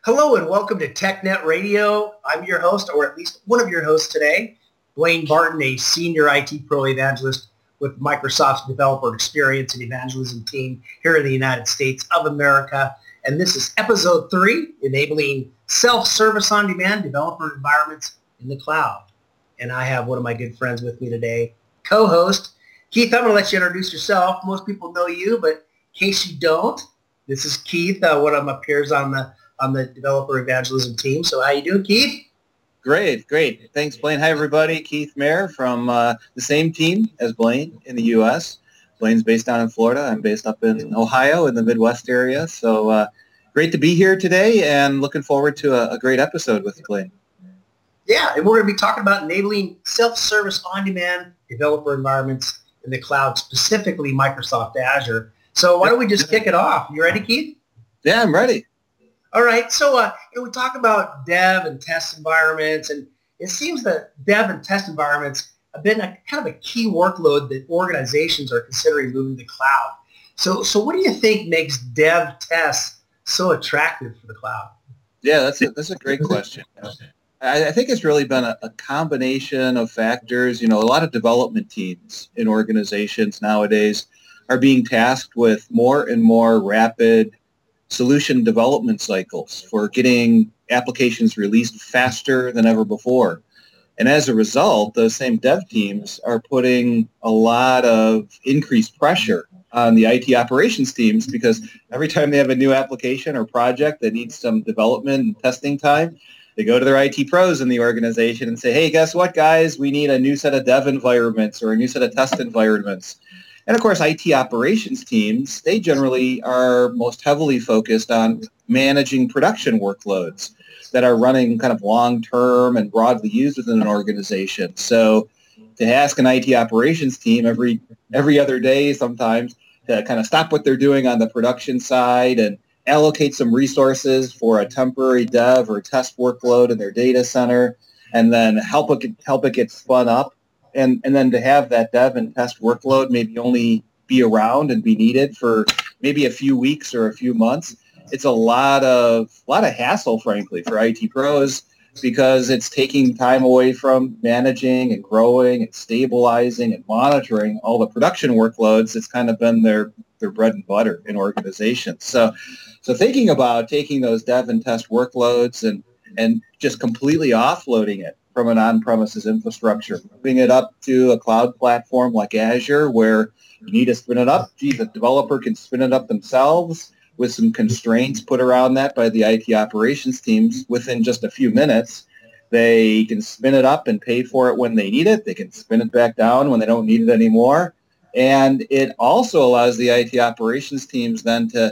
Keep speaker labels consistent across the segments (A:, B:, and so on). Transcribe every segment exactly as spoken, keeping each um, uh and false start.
A: Hello and welcome to TechNet Radio. I'm your host, or at least one of your hosts today, Blaine Barton, a senior I T pro evangelist with Microsoft's developer experience and evangelism team here in the United States of America. And this is episode three, enabling self-service on-demand developer environments in the cloud. And I have one of my good friends with me today, co-host Keith. I'm going to let you introduce yourself. Most people know you, but in case you don't, this is Keith, uh, one of my peers on the on the developer evangelism team. So how you doing, Keith?
B: Great, great. Thanks, Blaine. Hi, everybody. Keith Mayer from uh, the same team as Blaine in the U S. Blaine's based down in Florida. I'm based up in Ohio in the Midwest area. So uh, great to be here today and looking forward to a, a great episode with Blaine.
A: Yeah, and we're going to be talking about enabling self-service on-demand developer environments in the cloud, specifically Microsoft Azure. So why don't we just kick it off? You ready, Keith?
B: Yeah, I'm ready.
A: All right, so uh, you know, we talk about dev and test environments, and it seems that dev and test environments have been a kind of a key workload that organizations are considering moving to the cloud. So, so what do you think makes dev tests so attractive for the cloud?
B: Yeah, that's a, that's a great question. I, I think it's really been a, a combination of factors. You know, a lot of development teams in organizations nowadays are being tasked with more and more rapid solution development cycles for getting applications released faster than ever before. And as a result, those same dev teams are putting a lot of increased pressure on the I T operations teams because every time they have a new application or project that needs some development and testing time, they go to their I T pros in the organization and say, hey, guess what, guys? We need a new set of dev environments or a new set of test environments. And of course, I T operations teams, they generally are most heavily focused on managing production workloads that are running kind of long-term and broadly used within an organization. So to ask an I T operations team every every other day sometimes to kind of stop what they're doing on the production side and allocate some resources for a temporary dev or test workload in their data center and then help it, help it get spun up. And, and then to have that dev and test workload maybe only be around and be needed for maybe a few weeks or a few months, it's a lot of lot of hassle, frankly, for I T pros because it's taking time away from managing and growing and stabilizing and monitoring all the production workloads. It's kind of been their, their bread and butter in organizations. So, so thinking about taking those dev and test workloads and, and just completely offloading it from an on-premises infrastructure, moving it up to a cloud platform like Azure where you need to spin it up. Gee, the developer can spin it up themselves with some constraints put around that by the I T operations teams within just a few minutes. They can spin it up and pay for it when they need it. They can spin it back down when they don't need it anymore. And it also allows the I T operations teams then to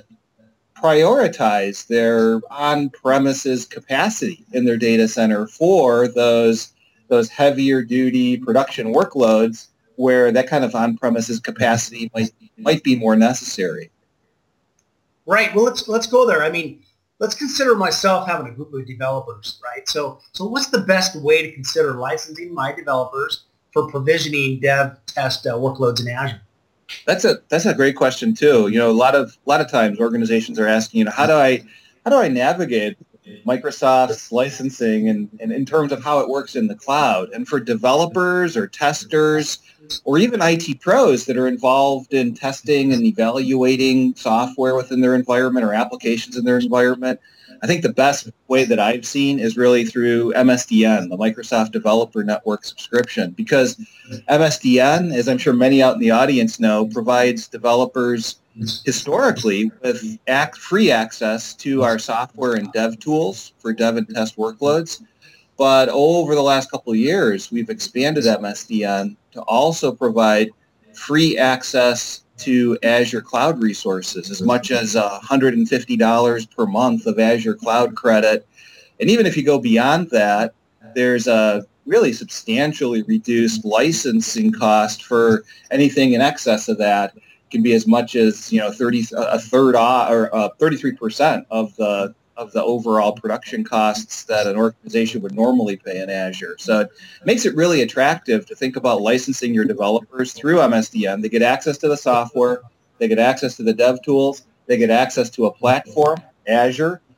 B: prioritize their on-premises capacity in their data center for those those heavier duty production workloads where that kind of on-premises capacity might might be more necessary.
A: Right. Well, let's let's go there. I mean, let's consider myself having a group of developers, right? So, so what's the best way to consider licensing my developers for provisioning dev test uh, workloads in Azure?
B: That's a that's a great question too. You know, a lot of a lot of times organizations are asking, you know, how do I how do I navigate Microsoft's licensing and, and in terms of how it works in the cloud? And for developers or testers or even I T pros that are involved in testing and evaluating software within their environment or applications in their environment, I think the best way that I've seen is really through M S D N, the Microsoft Developer Network subscription, because M S D N, as I'm sure many out in the audience know, provides developers historically with act free access to our software and dev tools for dev and test workloads. But over the last couple of years, we've expanded M S D N to also provide free access to Azure Cloud resources, as much as one hundred fifty dollars per month of Azure Cloud credit. And even if you go beyond that, there's a really substantially reduced licensing cost for anything in excess of that. It can be as much as, you know, thirty a third or uh, thirty-three percent of the of the overall production costs that an organization would normally pay in Azure. So it makes it really attractive to think about licensing your developers through M S D N. They get access to the software, they get access to the dev tools, they get access to a platform, Azure,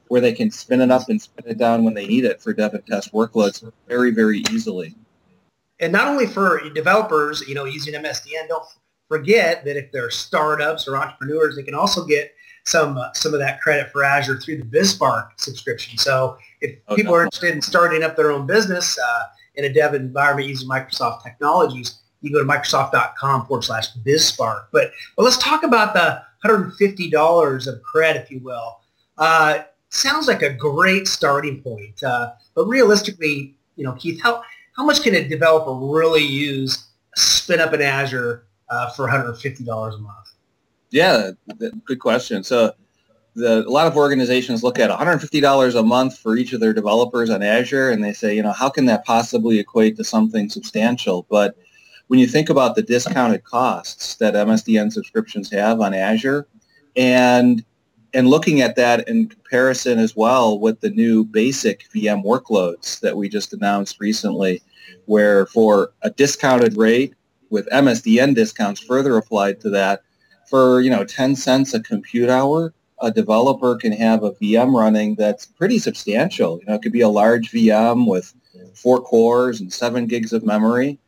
B: where they can spin it up and spin it down when they need it for dev and test workloads very, very easily.
A: And not only for developers, you know, using M S D N, don't forget that if they're startups or entrepreneurs, they can also get some uh, some of that credit for Azure through the BizSpark subscription. So if
B: Oh,
A: people are
B: definitely.
A: interested in starting up their own business uh, in a dev environment using Microsoft technologies, you go to Microsoft.com forward slash BizSpark. But, but let's talk about the one hundred fifty dollars of credit, if you will. Uh, sounds like a great starting point. Uh, but realistically, you know, Keith, how, how much can a developer really use spin up in Azure uh, for one hundred fifty dollars a month?
B: Yeah, th- good question. So the, a lot of organizations look at one hundred fifty dollars a month for each of their developers on Azure, and they say, you know, how can that possibly equate to something substantial? But when you think about the discounted costs that M S D N subscriptions have on Azure, and and looking at that in comparison as well with the new basic V M workloads that we just announced recently, where for a discounted rate with M S D N discounts further applied to that, for, you know, ten cents a compute hour, a developer can have a V M running that's pretty substantial. You know, it could be a large V M with four cores and seven gigs of memory.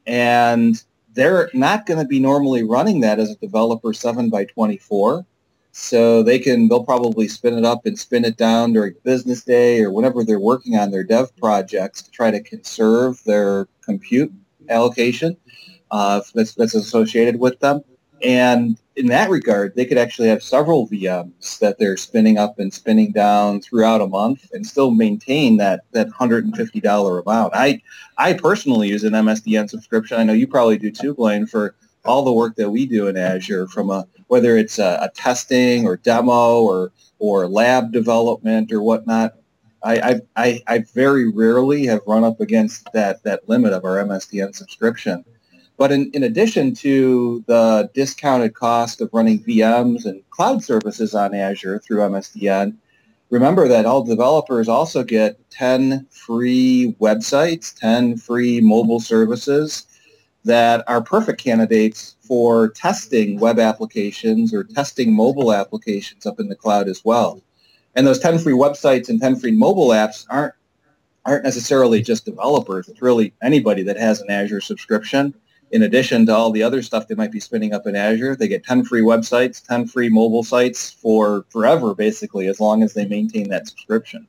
B: And they're not going to be normally running that as a developer seven by twenty-four. So they can, they'll probably spin it up and spin it down during business day or whenever they're working on their dev projects to try to conserve their compute allocation uh, that's, that's associated with them. And in that regard, they could actually have several V Ms that they're spinning up and spinning down throughout a month and still maintain that, that one hundred fifty dollars amount. I I personally use an M S D N subscription. I know you probably do too, Blaine, for all the work that we do in Azure, from a whether it's a, a testing or demo or or lab development or whatnot. I, I I I very rarely have run up against that that limit of our M S D N subscription. But in, in addition to the discounted cost of running V Ms and cloud services on Azure through M S D N, remember that all developers also get ten free websites, ten free mobile services that are perfect candidates for testing web applications or testing mobile applications up in the cloud as well. And those ten free websites and ten free mobile apps aren't aren't necessarily just developers. It's really anybody that has an Azure subscription. In addition to all the other stuff they might be spinning up in Azure, they get ten free websites, ten free mobile sites for forever, basically, as long as they maintain that subscription.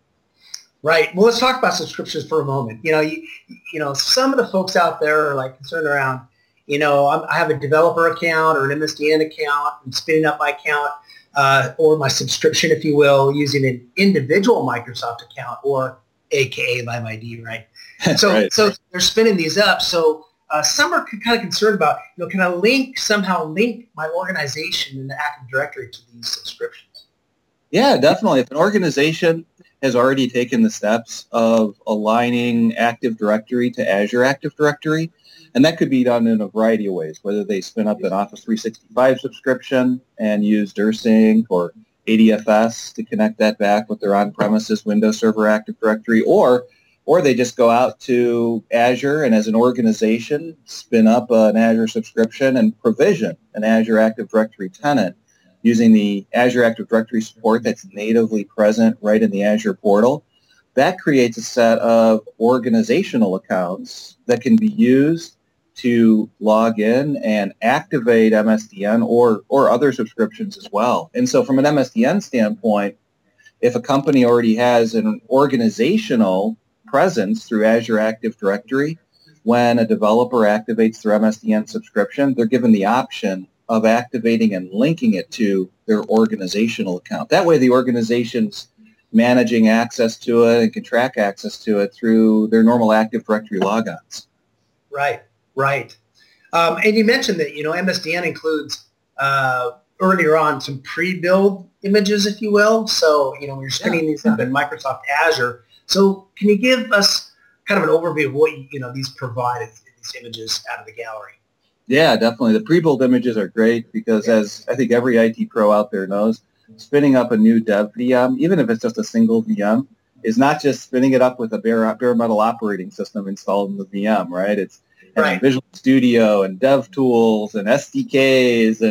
A: Right. Well, let's talk about subscriptions for a moment. You know, you, you know, some of the folks out there are like concerned around, you know, I'm, I have a developer account or an M S D N account. I'm spinning up my account uh, or my subscription, if you will, using an individual Microsoft account or A K A LiveID, right? So,
B: Right.
A: so they're spinning these up. So uh, some are kind of concerned about, you know, can I link somehow link my organization in the Active Directory to these subscriptions?
B: Yeah, definitely. If an organization has already taken the steps of aligning Active Directory to Azure Active Directory, and that could be done in a variety of ways, whether they spin up an Office three sixty-five subscription and use DirSync or A D F S to connect that back with their on-premises Windows Server Active Directory, or or they just go out to Azure and as an organization spin up an Azure subscription and provision an Azure Active Directory tenant using the Azure Active Directory support that's natively present right in the Azure portal. That creates a set of organizational accounts that can be used to log in and activate M S D N or, or other subscriptions as well. And so from an M S D N standpoint, if a company already has an organizational presence through Azure Active Directory, when a developer activates their M S D N subscription, they're given the option of activating and linking it to their organizational account. That way the organization's managing access to it and can track access to it through their normal Active Directory logons.
A: Right, right. Um, and you mentioned that, you know, M S D N includes uh, earlier on some pre-build images, if you will. So, you know, you're spinning yeah. these up in Microsoft Azure. So can you give us kind of an overview of what, you know, these provide, these images out of the gallery?
B: Yeah, definitely. The pre-built images are great because, as I think every I T pro out there knows, spinning up a new dev V M, even if it's just a single V M, is not just spinning it up with a bare, bare metal operating system installed in the V M, right? It's right. Visual Studio and DevTools and S D Ks and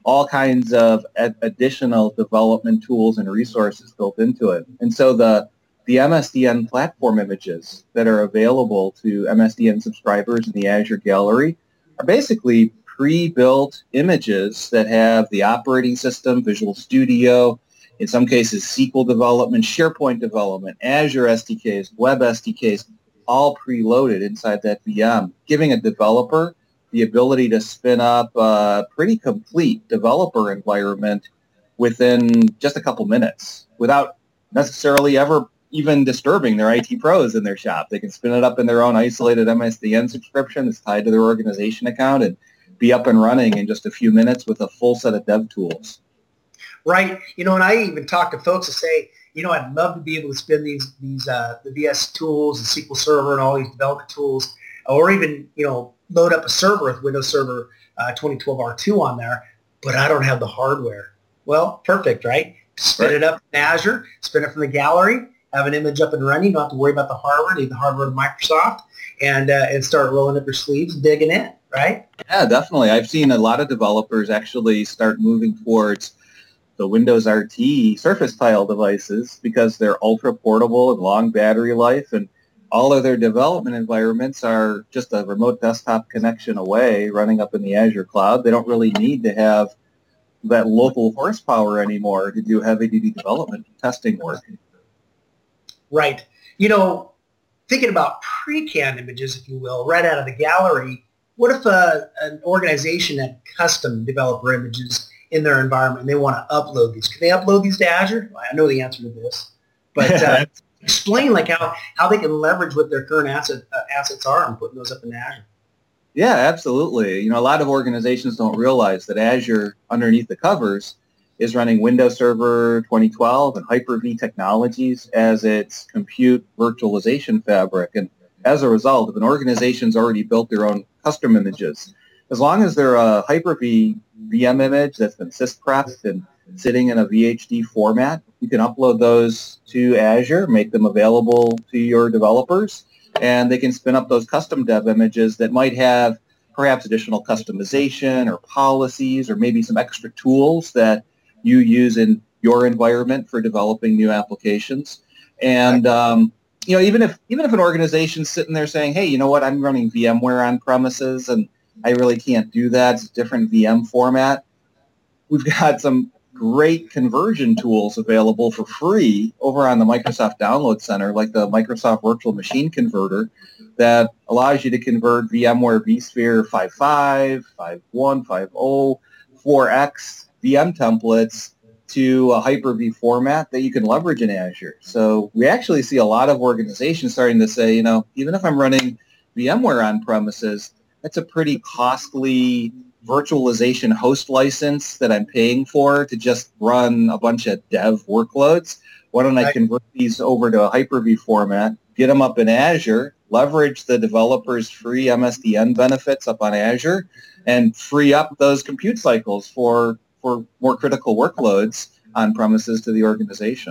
B: all kinds of ad- additional development tools and resources built into it. And so the the M S D N platform images that are available to M S D N subscribers in the Azure Gallery are basically pre-built images that have the operating system, Visual Studio, in some cases S Q L development, SharePoint development, Azure S D Ks, Web S D Ks, all preloaded inside that V M, giving a developer the ability to spin up a pretty complete developer environment within just a couple minutes without necessarily ever even disturbing their I T pros in their shop. They can spin it up in their own isolated M S D N subscription that's tied to their organization account and be up and running in just a few minutes with a full set of dev tools.
A: Right. You know, and I even talk to folks that say, you know, I'd love to be able to spin these, these uh, the V S tools, the S Q L Server, and all these development tools, or even, you know, load up a server with Windows Server uh, twenty twelve R two on there, but I don't have the hardware. Well, perfect, right? Spin
B: Right.
A: it up in Azure, spin it from the gallery, have an image up and running. You don't have to worry about the hardware, need the hardware of Microsoft, and uh, and start rolling up your sleeves and digging in, right?
B: Yeah, definitely. I've seen a lot of developers actually start moving towards the Windows R T Surface Tile devices because they're ultra portable and long battery life, and all of their development environments are just a remote desktop connection away running up in the Azure cloud. They don't really need to have that local horsepower anymore to do heavy-duty development testing work.
A: Right. You know, thinking about pre-canned images, if you will, right out of the gallery, what if a, an organization had custom developer images in their environment and they want to upload these? Can they upload these to Azure? Well, I know the answer to this, but uh, explain like how, how they can leverage what their current asset, uh, assets are and putting those up in Azure.
B: Yeah, absolutely. You know, a lot of organizations don't realize that Azure, underneath the covers, is running Windows Server twenty twelve and Hyper-V technologies as its compute virtualization fabric. And as a result, if an organization's already built their own custom images, as long as they're a Hyper-V V M image that's been sys-prepped and sitting in a V H D format, you can upload those to Azure, make them available to your developers, and they can spin up those custom dev images that might have perhaps additional customization or policies or maybe some extra tools that you use in your environment for developing new applications. And um, you know, even if even if an organization's sitting there saying, hey, you know what, I'm running VMware on premises and I really can't do that, it's a different V M format, we've got some great conversion tools available for free over on the Microsoft Download Center, like the Microsoft Virtual Machine Converter, that allows you to convert VMware vSphere five point five, five point one, five point oh, four X V M templates to a Hyper-V format that you can leverage in Azure. So we actually see a lot of organizations starting to say, you know, even if I'm running VMware on premises, that's a pretty costly virtualization host license that I'm paying for to just run a bunch of dev workloads. Why don't I convert these over to a Hyper-V format, get them up in Azure, leverage the developer's free M S D N benefits up on Azure, and free up those compute cycles for, for more critical workloads on premises to the organization.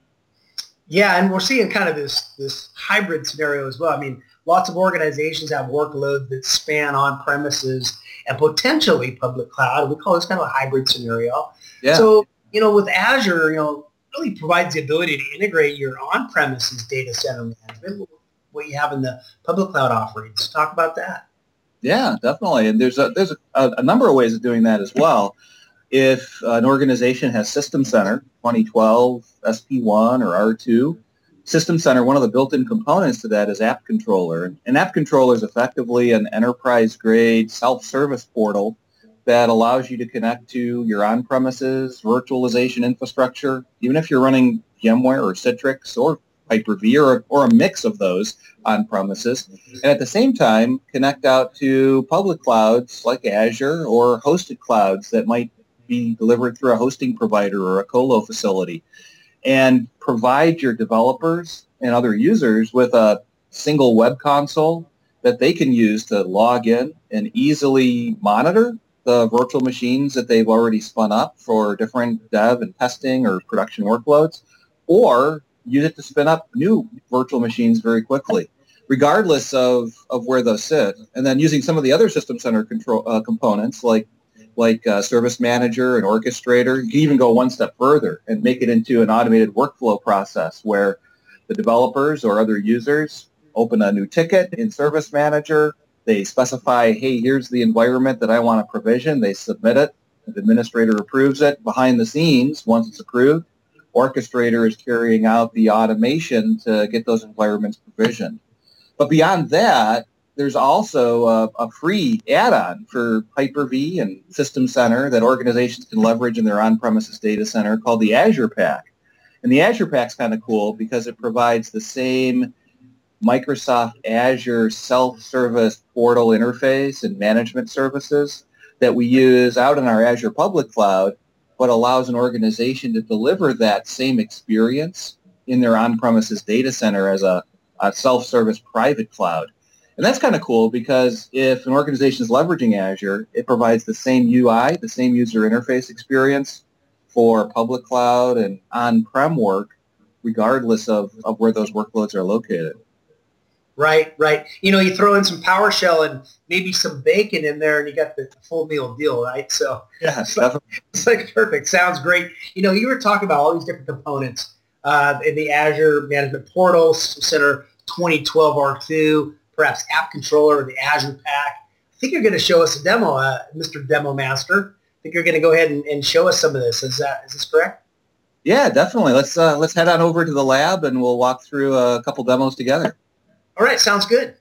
A: Yeah, and we're seeing kind of this this hybrid scenario as well. I mean, lots of organizations have workloads that span on-premises and potentially public cloud. We call this kind of a hybrid scenario.
B: Yeah.
A: So, you know, with Azure, you know, really provides the ability to integrate your on-premises data center management with what you have in the public cloud offerings. Talk about that.
B: Yeah, definitely. And there's a, there's a, a number of ways of doing that as well. If an organization has System Center, twenty twelve, S P one, or R two, System Center, one of the built-in components to that is App Controller. And App Controller is effectively an enterprise-grade self-service portal that allows you to connect to your on-premises virtualization infrastructure, even if you're running VMware or Citrix or Hyper-V or, or a mix of those on-premises. And at the same time, connect out to public clouds like Azure or hosted clouds that might be delivered through a hosting provider or a colo facility, and provide your developers and other users with a single web console that they can use to log in and easily monitor the virtual machines that they've already spun up for different dev and testing or production workloads, or use it to spin up new virtual machines very quickly, regardless of, of where those sit. And then using some of the other System Center control uh, components like like uh, Service Manager and Orchestrator. You can even go one step further and make it into an automated workflow process where the developers or other users open a new ticket in Service Manager. They specify, hey, here's the environment that I want to provision. They submit it. The administrator approves it. Behind the scenes, once it's approved, Orchestrator is carrying out the automation to get those environments provisioned. But beyond that, there's also a, a free add-on for Hyper-V and System Center that organizations can leverage in their on-premises data center called the Azure Pack. And the Azure Pack's kind of cool because it provides the same Microsoft Azure self-service portal interface and management services that we use out in our Azure public cloud, but allows an organization to deliver that same experience in their on-premises data center as a, a self-service private cloud. And that's kind of cool because if an organization is leveraging Azure, it provides the same U I, the same user interface experience for public cloud and on-prem work, regardless of, of where those workloads are located.
A: Right, right. You know, you throw in some PowerShell and maybe some bacon in there, and you got the full meal deal, right? So
B: yeah,
A: so it's like perfect. Sounds great. You know, you were talking about all these different components uh, in the Azure Management Portal, System Center twenty twelve R two, perhaps App Controller, the Azure Pack. I think you're going to show us a demo, uh, Mister Demo Master. I think you're going to go ahead and, and show us some of this. Is that is this correct?
B: Yeah, definitely. Let's uh, let's head on over to the lab, and we'll walk through a couple demos together.
A: All right, sounds good.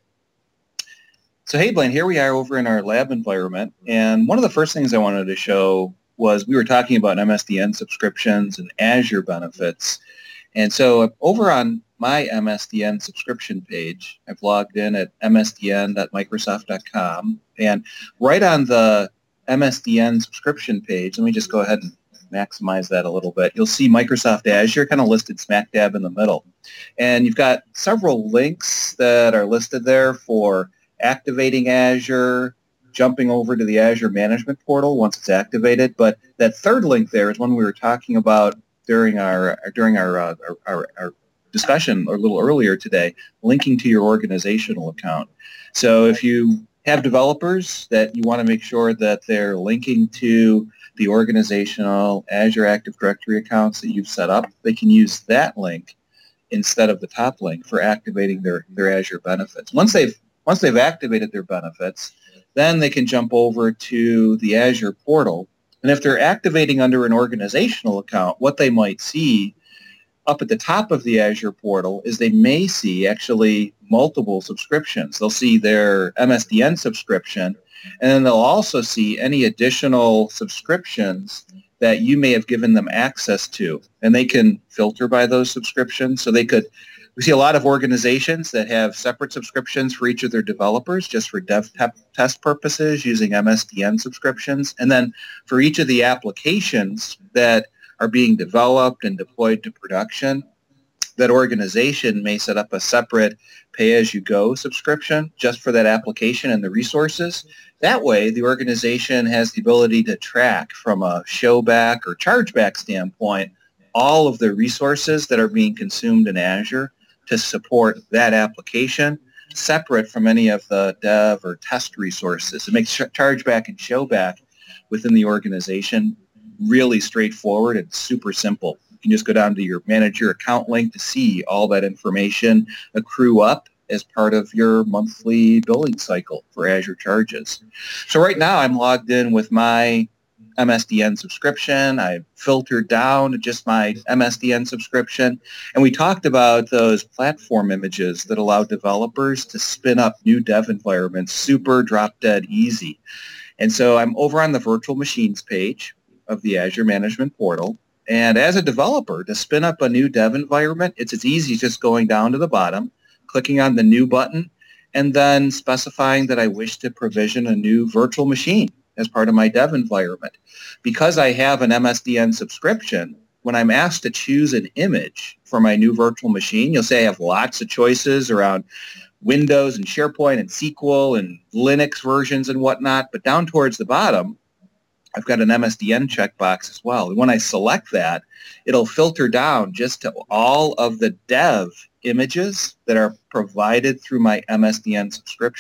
B: So, hey, Blaine, here we are over in our lab environment. And one of the first things I wanted to show was we were talking about M S D N subscriptions and Azure benefits. And so over on my M S D N subscription page, I've logged in at m s d n dot microsoft dot com. And right on the M S D N subscription page, let me just go ahead and maximize that a little bit. You'll see Microsoft Azure kind of listed smack dab in the middle. And you've got several links that are listed there for activating Azure, jumping over to the Azure Management Portal once it's activated. But that third link there is one we were talking about during our during our uh, our, our, our discussion a little earlier today, linking to your organizational account. So if you have developers that you want to make sure that they're linking to the organizational Azure Active Directory accounts that you've set up, they can use that link instead of the top link for activating their, their Azure benefits. Once they've once they've activated their benefits, then they can jump over to the Azure portal. And if they're activating under an organizational account, what they might see up at the top of the Azure portal is they may see actually multiple subscriptions. They'll see their M S D N subscription, and then they'll also see any additional subscriptions that you may have given them access to. And they can filter by those subscriptions. So they could, we see a lot of organizations that have separate subscriptions for each of their developers just for dev test purposes using M S D N subscriptions. And then for each of the applications that are being developed and deployed to production, that organization may set up a separate pay-as-you-go subscription just for that application and the resources. That way, the organization has the ability to track from a showback or chargeback standpoint all of the resources that are being consumed in Azure to support that application, separate from any of the dev or test resources. It makes chargeback and showback within the organization really straightforward and super simple. You can just go down to your manager account link to see all that information accrue up as part of your monthly billing cycle for Azure charges. So right now I'm logged in with my M S D N subscription. I've filtered down to just my M S D N subscription. And we talked about those platform images that allow developers to spin up new dev environments super drop dead easy. And so I'm over on the virtual machines page of the Azure Management Portal. And as a developer, to spin up a new dev environment, it's as easy as just going down to the bottom, clicking on the new button, and then specifying that I wish to provision a new virtual machine as part of my dev environment. Because I have an M S D N subscription, when I'm asked to choose an image for my new virtual machine, you'll say I have lots of choices around Windows and SharePoint and S Q L and Linux versions and whatnot, but down towards the bottom, I've got an M S D N checkbox as well. And when I select that, it'll filter down just to all of the dev images that are provided through my M S D N subscription.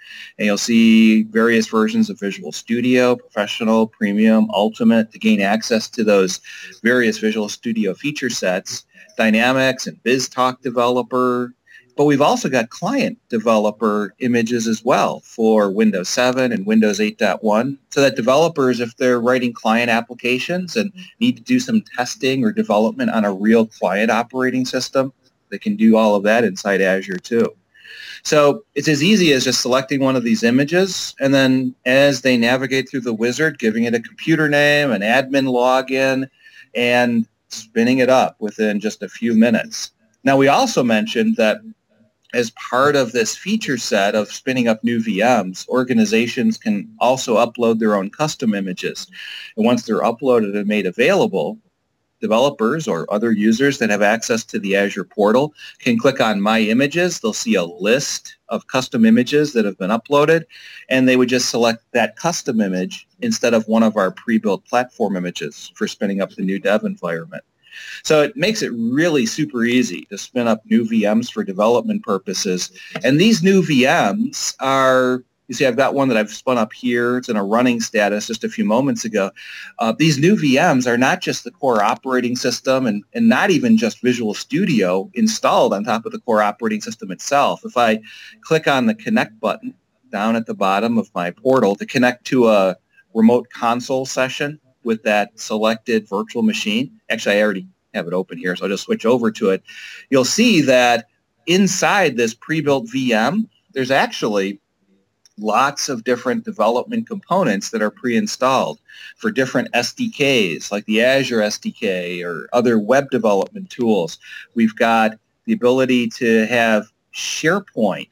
B: And you'll see various versions of Visual Studio, Professional, Premium, Ultimate, to gain access to those various Visual Studio feature sets, Dynamics and BizTalk Developer. But we've also got client developer images as well for Windows seven and Windows eight point one, so that developers, if they're writing client applications and need to do some testing or development on a real client operating system, they can do all of that inside Azure too. So it's as easy as just selecting one of these images, and then as they navigate through the wizard, giving it a computer name, an admin login, and spinning it up within just a few minutes. Now, we also mentioned that as part of this feature set of spinning up new V Ms, organizations can also upload their own custom images. And once they're uploaded and made available, developers or other users that have access to the Azure portal can click on My Images. They'll see a list of custom images that have been uploaded, and they would just select that custom image instead of one of our pre-built platform images for spinning up the new dev environment. So it makes it really super easy to spin up new V Ms for development purposes. And these new V Ms are, you see, I've got one that I've spun up here. It's in a running status just a few moments ago. Uh, these new V Ms are not just the core operating system and, and not even just Visual Studio installed on top of the core operating system itself. If I click on the Connect button down at the bottom of my portal to connect to a remote console session with that selected virtual machine. Actually, I already have it open here, so I'll just switch over to it. You'll see that inside this pre-built V M, there's actually lots of different development components that are pre-installed for different S D Ks, like the Azure S D K or other web development tools. We've got the ability to have SharePoint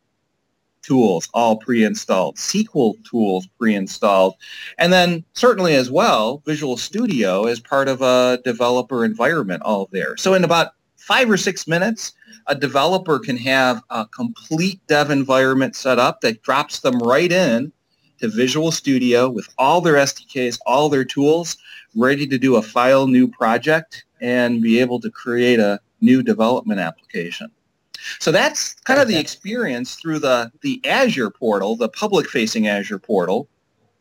B: tools all pre-installed, S Q L tools pre-installed, and then certainly as well, Visual Studio as part of a developer environment all there. So in about five or six minutes, a developer can have a complete dev environment set up that drops them right in to Visual Studio with all their S D Ks, all their tools, ready to do a file new project and be able to create a new development application. So that's kind of the experience through the, the Azure portal, the public-facing Azure portal.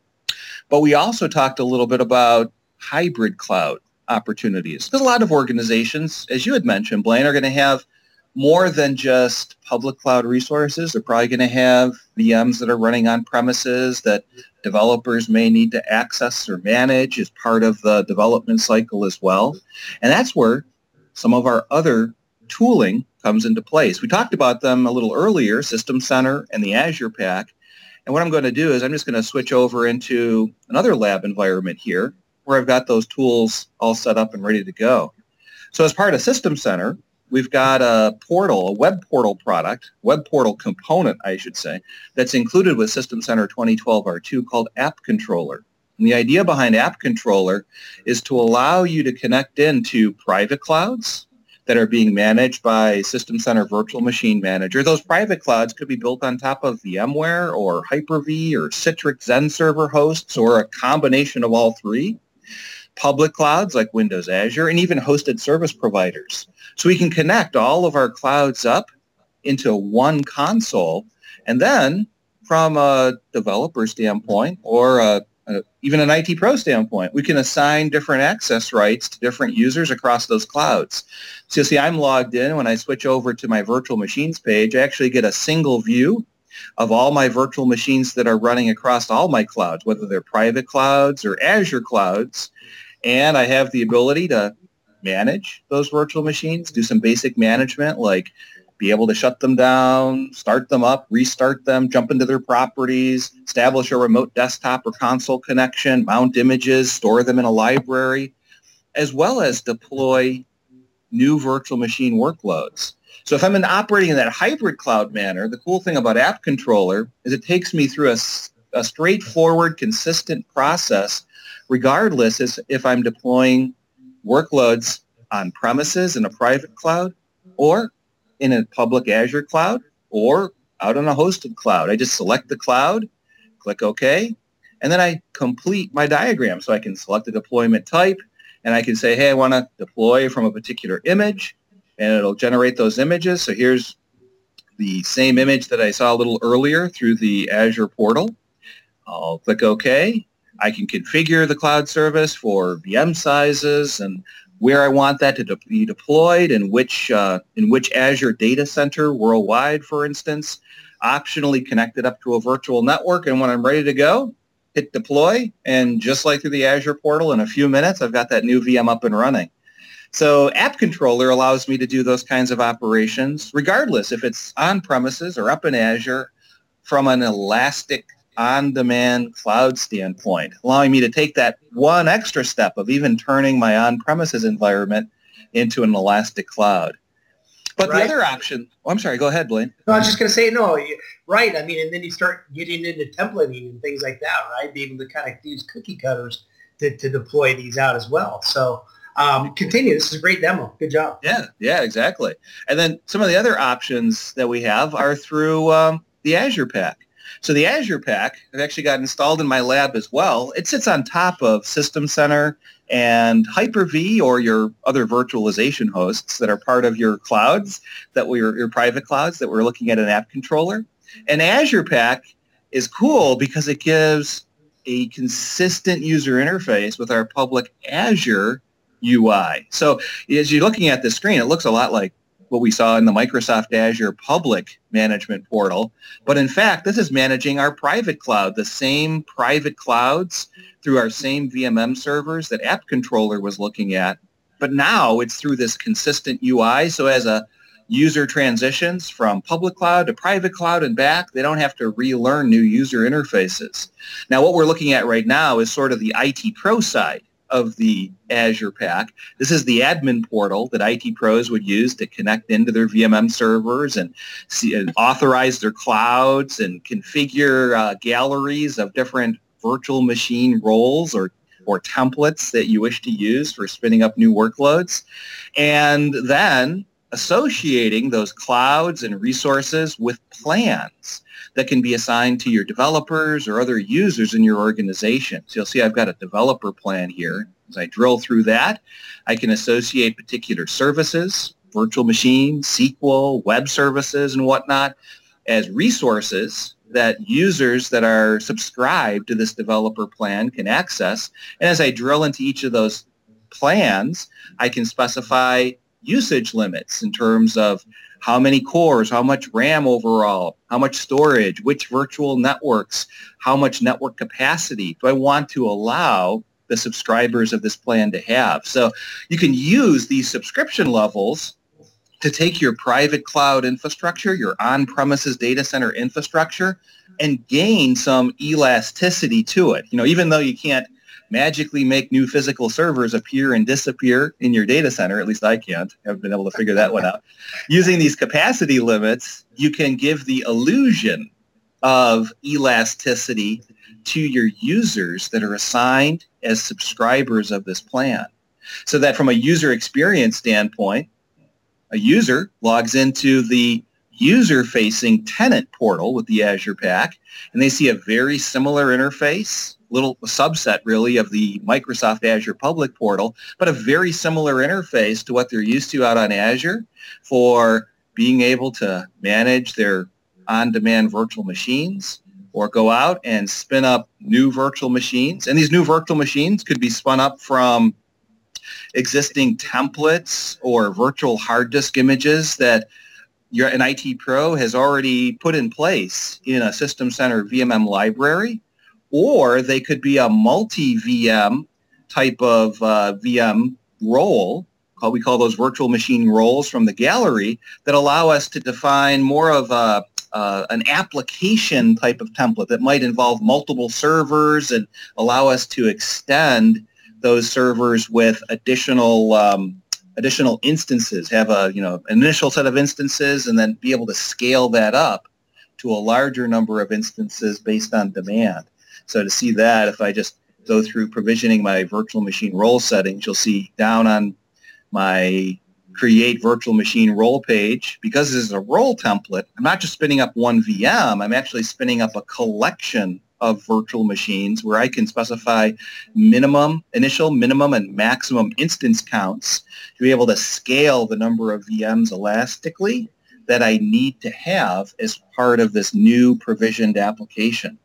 B: But we also talked a little bit about hybrid cloud opportunities. Because a lot of organizations, as you had mentioned, Blaine, are going to have more than just public cloud resources. They're probably going to have V Ms that are running on premises that developers may need to access or manage as part of the development cycle as well. And that's where some of our other tooling comes into place. We talked about them a little earlier, System Center and the Azure Pack. And what I'm going to do is I'm just going to switch over into another lab environment here where I've got those tools all set up and ready to go. So as part of System Center, we've got a portal, a web portal product, web portal component, I should say, that's included with System Center twenty twelve R two called App Controller. And the idea behind App Controller is to allow you to connect into private clouds that are being managed by System Center Virtual Machine Manager. Those private clouds could be built on top of VMware or Hyper-V or Citrix Xen server hosts or a combination of all three. Public clouds like Windows Azure, and even hosted service providers. So we can connect all of our clouds up into one console, and then from a developer standpoint or a Uh, even an I T pro standpoint, we can assign different access rights to different users across those clouds. So you see, I'm logged in. When I switch over to my virtual machines page, I actually get a single view of all my virtual machines that are running across all my clouds, whether they're private clouds or Azure clouds. And I have the ability to manage those virtual machines, do some basic management like be able to shut them down, start them up, restart them, jump into their properties, establish a remote desktop or console connection, mount images, store them in a library, as well as deploy new virtual machine workloads. So if I'm in operating in that hybrid cloud manner, the cool thing about App Controller is it takes me through a, a straightforward, consistent process, regardless as if I'm deploying workloads on premises in a private cloud or in a public Azure cloud or out on a hosted cloud. I just select the cloud, click OK, and then I complete my diagram. So I can select a deployment type, and I can say, hey, I want to deploy from a particular image, and it'll generate those images. So here's the same image that I saw a little earlier through the Azure portal. I'll click OK. I can configure the cloud service for V M sizes and where I want that to de- be deployed and which uh, in which Azure data center worldwide, for instance, optionally connected up to a virtual network. And when I'm ready to go, hit deploy, and just like through the Azure portal, in a few minutes, I've got that new V M up and running. So App Controller allows me to do those kinds of operations, regardless if it's on premises or up in Azure, from an elastic on-demand cloud standpoint, allowing me to take that one extra step of even turning my on-premises environment into an elastic cloud. But right. The other option, oh, I'm sorry, go ahead, Blaine.
A: No, I was just going to say, no, you, right. I mean, and then you start getting into templating and things like that, right? Be able to kind of use cookie cutters to, to deploy these out as well. So um, continue. This is a great demo. Good job.
B: Yeah, yeah, exactly. And then some of the other options that we have are through um, the Azure Pack. So the Azure Pack, I've actually got installed in my lab as well. It sits on top of System Center and Hyper-V or your other virtualization hosts that are part of your clouds, that we are your private clouds that we're looking at an app controller. And Azure Pack is cool because it gives a consistent user interface with our public Azure U I. So as you're looking at the screen, it looks a lot like what we saw in the Microsoft Azure public management portal. But in fact, this is managing our private cloud, the same private clouds through our same V M M servers that App Controller was looking at. But now it's through this consistent U I. So as a user transitions from public cloud to private cloud and back, they don't have to relearn new user interfaces. Now, what we're looking at right now is sort of the I T Pro side of the Azure Pack. This is the admin portal that I T pros would use to connect into their V M M servers and, see, and authorize their clouds and configure uh, galleries of different virtual machine roles or, or templates that you wish to use for spinning up new workloads. And then associating those clouds and resources with plans that can be assigned to your developers or other users in your organization. So you'll see I've got a developer plan here. As I drill through that, I can associate particular services, virtual machines, S Q L, web services, and whatnot as resources that users that are subscribed to this developer plan can access. And as I drill into each of those plans, I can specify usage limits in terms of how many cores, how much RAM overall, how much storage, which virtual networks, how much network capacity do I want to allow the subscribers of this plan to have. So you can use these subscription levels to take your private cloud infrastructure, your on-premises data center infrastructure, and gain some elasticity to it. You know, even though you can't magically make new physical servers appear and disappear in your data center, at least I can't. I haven't been able to figure that one out. Using these capacity limits, you can give the illusion of elasticity to your users that are assigned as subscribers of this plan. So that from a user experience standpoint, a user logs into the user-facing tenant portal with the Azure Pack, and they see a very similar interface, little subset really of the Microsoft Azure public portal, but a very similar interface to what they're used to out on Azure for being able to manage their on-demand virtual machines or go out and spin up new virtual machines. And these new virtual machines could be spun up from existing templates or virtual hard disk images that your, an I T pro has already put in place in a System Center V M M library, or they could be a multi-V M type of uh, V M role. Call, we call those virtual machine roles from the gallery that allow us to define more of a, uh, an application type of template that might involve multiple servers and allow us to extend those servers with additional um, additional instances, have a you know initial set of instances, and then be able to scale that up to a larger number of instances based on demand. So to see that, if I just go through provisioning my virtual machine role settings, you'll see down on my create virtual machine role page, because this is a role template, I'm not just spinning up one V M, I'm actually spinning up a collection of virtual machines where I can specify minimum, initial, minimum, and maximum instance counts to be able to scale the number of V Ms elastically that I need to have as part of this new provisioned application.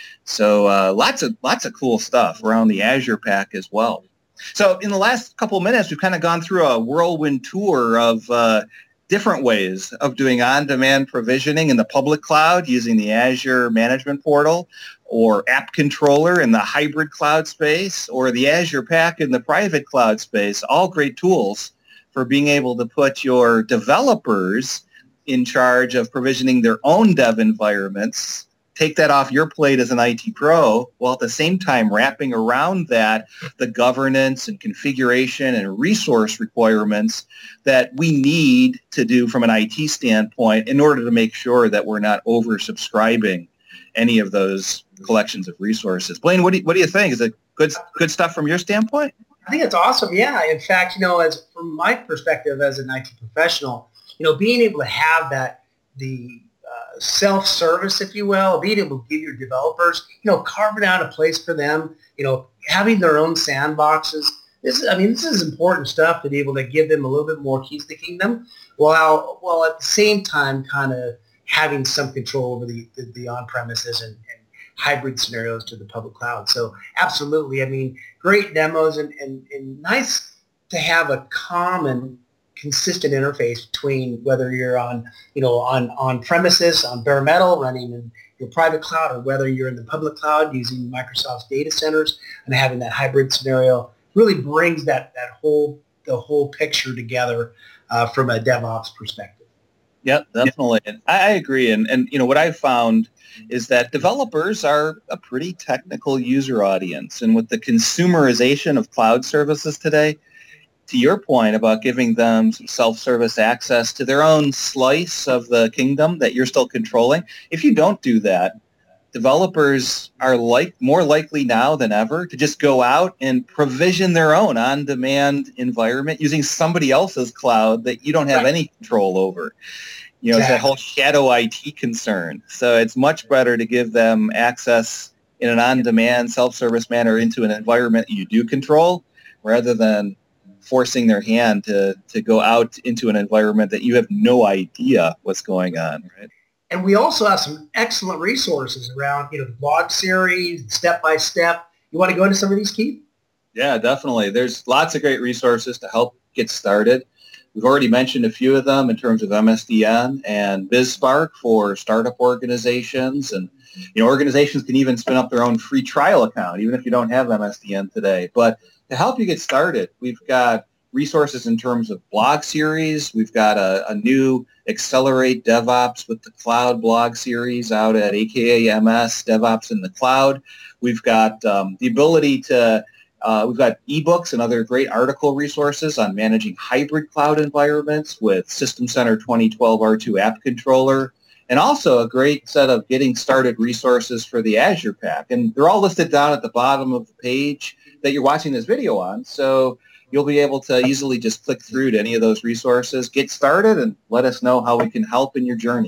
B: So uh, lots of lots of cool stuff around the Azure Pack as well. So in the last couple of minutes, we've kind of gone through a whirlwind tour of uh, different ways of doing on-demand provisioning in the public cloud using the Azure Management Portal, or App Controller in the hybrid cloud space, or the Azure Pack in the private cloud space. All great tools for being able to put your developers in charge of provisioning their own dev environments, take that off your plate as an I T pro, while at the same time wrapping around that the governance and configuration and resource requirements that we need to do from an I T standpoint in order to make sure that we're not oversubscribing any of those collections of resources. Blaine, what do you, what do you think? Is it good good stuff from your standpoint?
A: I think it's awesome. Yeah. In fact, you know, as from my perspective as an I T professional, you know, being able to have that, the uh, self-service, if you will, being able to give your developers, you know, carving out a place for them, you know, having their own sandboxes. This is, I mean, this is important stuff to be able to give them a little bit more keys to the kingdom, while while at the same time kind of having some control over the, the, the on-premises and, and hybrid scenarios to the public cloud. So absolutely, I mean, great demos and, and, and nice to have a common, consistent interface between whether you're on, you know, on, on premises, on bare metal, running in your private cloud, or whether you're in the public cloud using Microsoft's data centers and having that hybrid scenario really brings that, that whole, the whole picture together uh, from a DevOps perspective.
B: Yep, definitely. And I agree. And, and, you know, what I've found is that developers are a pretty technical user audience. And with the consumerization of cloud services today, to your point about giving them some self-service access to their own slice of the kingdom that you're still controlling, if you don't do that, developers are like more likely now than ever to just go out and provision their own on-demand environment using somebody else's cloud that you don't have any control over. You know, exactly. It's that whole shadow I T concern. So it's much better to give them access in an on-demand, self-service manner into an environment you do control, rather than forcing their hand to, to go out into an environment that you have no idea what's going on, right?
A: And we also have some excellent resources around, you know, the blog series, step-by-step. You want to go into some of these, Keith?
B: Yeah, definitely. There's lots of great resources to help get started. We've already mentioned a few of them in terms of M S D N and BizSpark for startup organizations. And, you know, organizations can even spin up their own free trial account, even if you don't have M S D N today. But to help you get started, we've got resources in terms of blog series. We've got a, a new Accelerate DevOps with the Cloud blog series out at A K A M S, DevOps in the Cloud. We've got um, the ability to, uh, we've got ebooks and other great article resources on managing hybrid cloud environments with System Center twenty twelve R two App Controller, and also a great set of getting started resources for the Azure Pack. And they're all listed down at the bottom of the page that you're watching this video on. So you'll be able to easily just click through to any of those resources, get started, and let us know how we can help in your journey.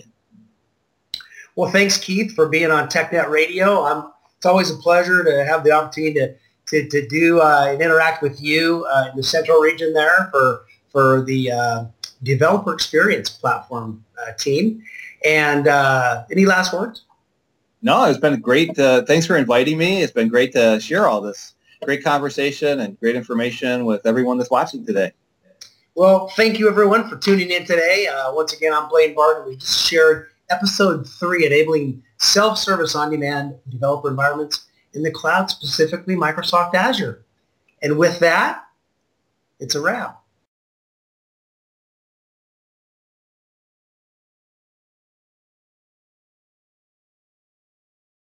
A: Well, thanks, Keith, for being on TechNet Radio. Um, it's always a pleasure to have the opportunity to to, to do uh, and interact with you uh, in the central region there for for the uh, developer experience platform uh, team. And uh, any last words?
B: No, it's been great. Uh, thanks for inviting me. It's been great to share all this great conversation and great information with everyone that's watching today.
A: Well, thank you, everyone, for tuning in today. Uh, once again, I'm Blaine Barton. We just shared episode three, enabling self-service on-demand developer environments in the cloud, specifically Microsoft Azure. And with that, it's a wrap.